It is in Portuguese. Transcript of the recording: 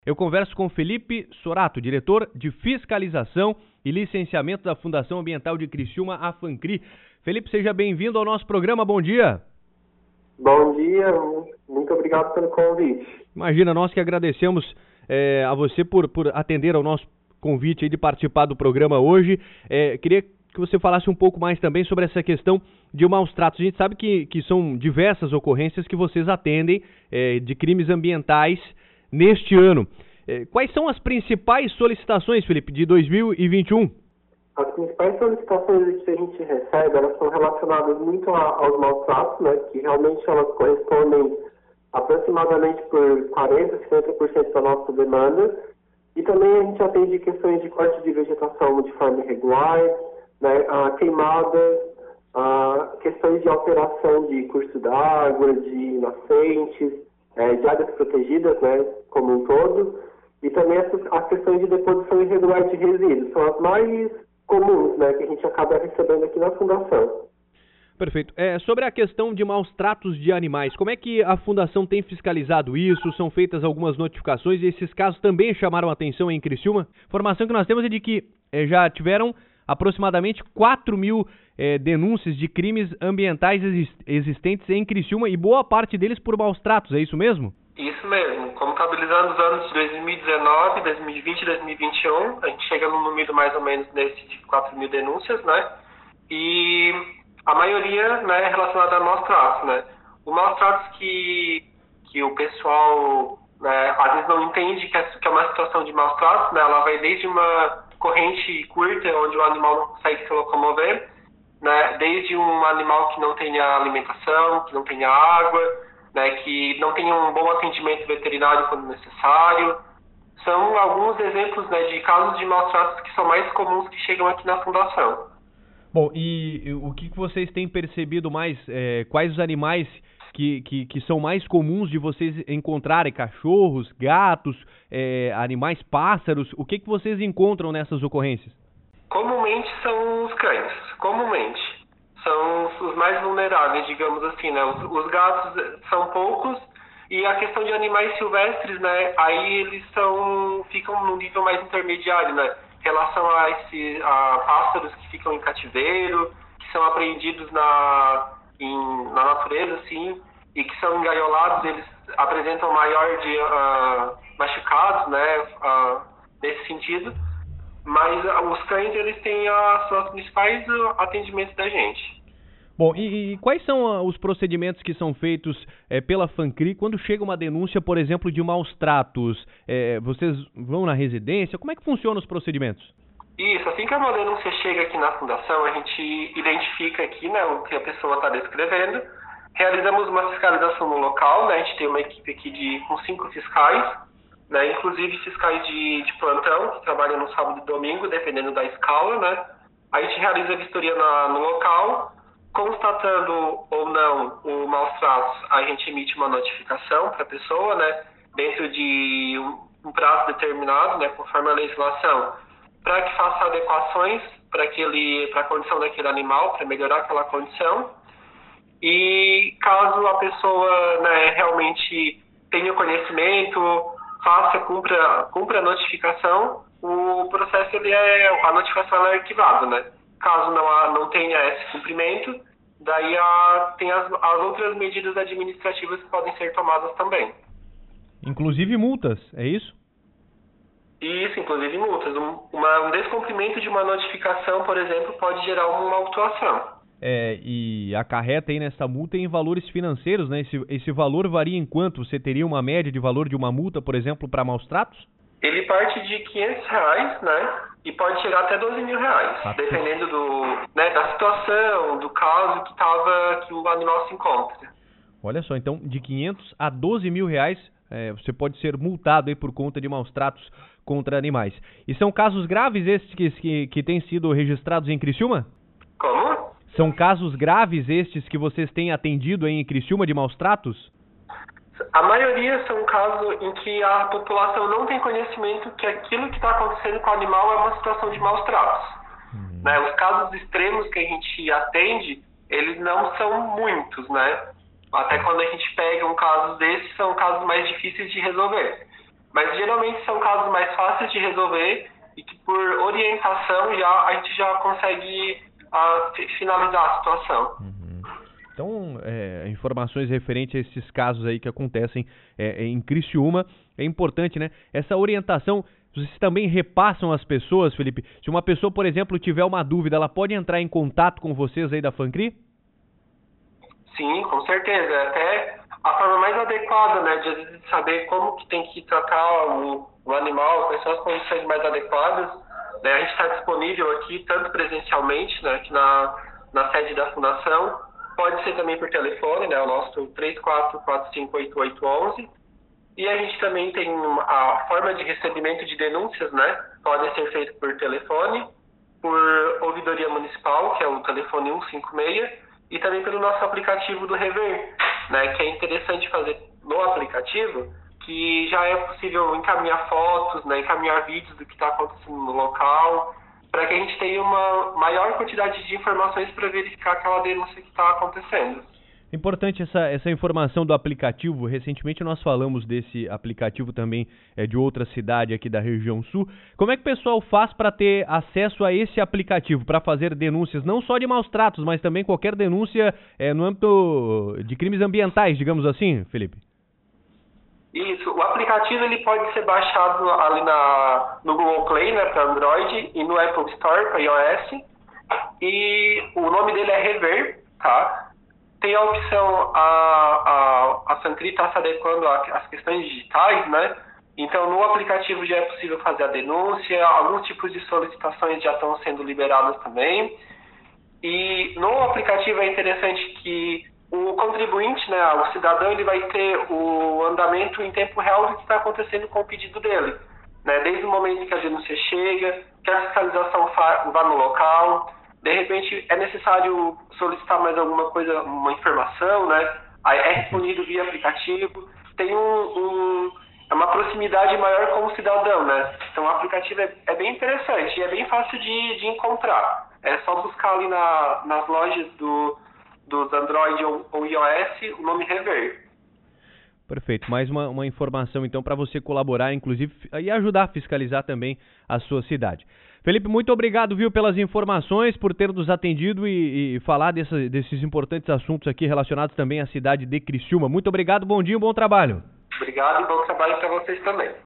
Eu converso com Felipe Sorato, diretor de Fiscalização e Licenciamento da Fundação Ambiental de Criciúma, a FANCRI. Felipe, seja bem-vindo ao nosso programa. Bom dia. Bom dia, muito obrigado pelo convite. Imagina, nós que agradecemos a você por atender ao nosso convite aí de participar do programa hoje. Queria que você falasse um pouco mais também sobre essa questão de maus tratos. A gente sabe que são diversas ocorrências que vocês atendem de crimes ambientais neste ano. Quais são as principais solicitações, Felipe, de 2021? As principais solicitações que a gente recebe, elas são relacionadas muito aos maus tratos, né, que realmente elas correspondem aproximadamente por 40%, 50% da nossa demanda. E também a gente atende questões de corte de vegetação de forma irregular, né, queimadas, questões de alteração de curso d'água, de nascentes, de áreas protegidas, né, como um todo, e também as questões de deposição irregular de resíduos, são as mais comuns, né, que a gente acaba recebendo aqui na Fundação. Perfeito. Sobre a questão de maus tratos de animais, como é que a Fundação tem fiscalizado isso? São feitas algumas notificações e esses casos também chamaram a atenção em Criciúma? A informação que nós temos é de que já tiveram aproximadamente 4.000 denúncias de crimes ambientais existentes em Criciúma e boa parte deles por maus tratos, é isso mesmo? Isso mesmo. Contabilizando os anos de 2019, 2020 e 2021, a gente chega num número mais ou menos desse de 4.000 denúncias, né? E a maioria, né, é relacionada a maus tratos, né? Os maus tratos que o pessoal, né, às vezes não entende que é uma situação de maus tratos, né? Ela vai desde uma corrente curta, onde o animal não consegue se locomover, né? Desde um animal que não tenha alimentação, que não tenha água, né? Que não tenha um bom atendimento veterinário quando necessário. São alguns exemplos, né, de casos de maus tratos que são mais comuns que chegam aqui na Fundação. Bom, e o que vocês têm percebido mais? Quais os animais que são mais comuns de vocês encontrarem? Cachorros, gatos, animais, pássaros? O que vocês encontram nessas ocorrências? Comumente são os cães, comumente. São os mais vulneráveis, digamos assim, né? Os gatos são poucos e a questão de animais silvestres, né? Aí eles ficam num nível mais intermediário, né? Em relação a pássaros que ficam em cativeiro, que são apreendidos na natureza, assim, e que são engaiolados, eles apresentam maior de machucados, né, nesse sentido. Mas os cães, eles têm são os principais atendimentos da gente. Bom, e quais são os procedimentos que são feitos pela FANCRI quando chega uma denúncia, por exemplo, de maus tratos? Vocês vão na residência? Como é que funcionam os procedimentos? Isso, assim que uma denúncia chega aqui na Fundação, a gente identifica aqui, né, o que a pessoa está descrevendo, realizamos uma fiscalização no local, né, a gente tem uma equipe aqui com 5 fiscais, né, inclusive fiscais de plantão, que trabalham no sábado e domingo, dependendo da escala, né. A gente realiza a vistoria no local, constatando ou não o maus tratos, a gente emite uma notificação para a pessoa, né, dentro de um prazo determinado, né, conforme a legislação, para que faça adequações para a condição daquele animal, para melhorar aquela condição. E caso a pessoa, né, realmente tenha conhecimento, cumpra a notificação, o processo a notificação é arquivada, né? Caso não tenha esse cumprimento, daí tem as outras medidas administrativas que podem ser tomadas também. Inclusive multas, é isso? Isso, inclusive multas. Um descumprimento de uma notificação, por exemplo, pode gerar uma autuação. E acarreta aí nessa multa em valores financeiros, né? Esse valor varia em quanto? Você teria uma média de valor de uma multa, por exemplo, para maus tratos? Ele parte de R$500, né? E pode chegar até R$12.000, dependendo da situação, do caso que o animal se encontra. Olha só, então de R$500 a R$12.000 você pode ser multado aí por conta de maus tratos contra animais. E são casos graves estes que têm sido registrados em Criciúma? Como? São casos graves estes que vocês têm atendido aí em Criciúma de maus tratos? A maioria são casos em que a população não tem conhecimento que aquilo que está acontecendo com o animal é uma situação de maus tratos. Né? Os casos extremos que a gente atende, eles não são muitos, né? Até quando a gente pega um caso desses, são casos mais difíceis de resolver. Mas geralmente são casos mais fáceis de resolver e que por orientação a gente já consegue finalizar a situação. Então, informações referentes a esses casos aí que acontecem em Criciúma, é importante, né? Essa orientação, vocês também repassam às pessoas, Felipe? Se uma pessoa, por exemplo, tiver uma dúvida, ela pode entrar em contato com vocês aí da FANCRI? Sim, com certeza. Até a forma mais adequada, né, de saber como que tem que tratar o animal, quais são as condições mais adequadas, né? A gente está disponível aqui, tanto presencialmente, né, aqui na sede da Fundação, pode ser também por telefone, né, o nosso 34458811, e a gente também tem a forma de recebimento de denúncias, né, pode ser feito por telefone, por ouvidoria municipal, que é o telefone 156, e também pelo nosso aplicativo do Rever, né, que é interessante fazer no aplicativo, que já é possível encaminhar fotos, né, encaminhar vídeos do que está acontecendo no local, para que a gente tenha uma maior quantidade de informações para verificar aquela denúncia que está acontecendo. Importante essa informação do aplicativo. Recentemente nós falamos desse aplicativo também de outra cidade aqui da região sul. Como é que o pessoal faz para ter acesso a esse aplicativo, para fazer denúncias, não só de maus tratos, mas também qualquer denúncia no âmbito de crimes ambientais, digamos assim, Felipe? Isso, o aplicativo ele pode ser baixado ali no Google Play, né, para Android, e no Apple Store para iOS, e o nome dele é Rever, tá? Tem a opção, a FANCRI está se adequando às questões digitais, né? Então, no aplicativo já é possível fazer a denúncia, alguns tipos de solicitações já estão sendo liberadas também. E no aplicativo é interessante que o contribuinte, né, o cidadão, ele vai ter o andamento em tempo real do que está acontecendo com o pedido dele, né? Desde o momento que a denúncia chega, que a fiscalização vá no local. De repente é necessário solicitar mais alguma coisa, uma informação, né? Aí é respondido via aplicativo. Tem uma proximidade maior com o cidadão, né? Então o aplicativo é bem interessante e é bem fácil de encontrar. É só buscar ali nas lojas dos Android ou iOS o nome Rever. Perfeito. Mais uma informação então para você colaborar, inclusive, e ajudar a fiscalizar também a sua cidade. Felipe, muito obrigado, viu, pelas informações, por ter nos atendido e falar desses importantes assuntos aqui relacionados também à cidade de Criciúma. Muito obrigado, bom dia e bom trabalho. Obrigado e bom trabalho para vocês também.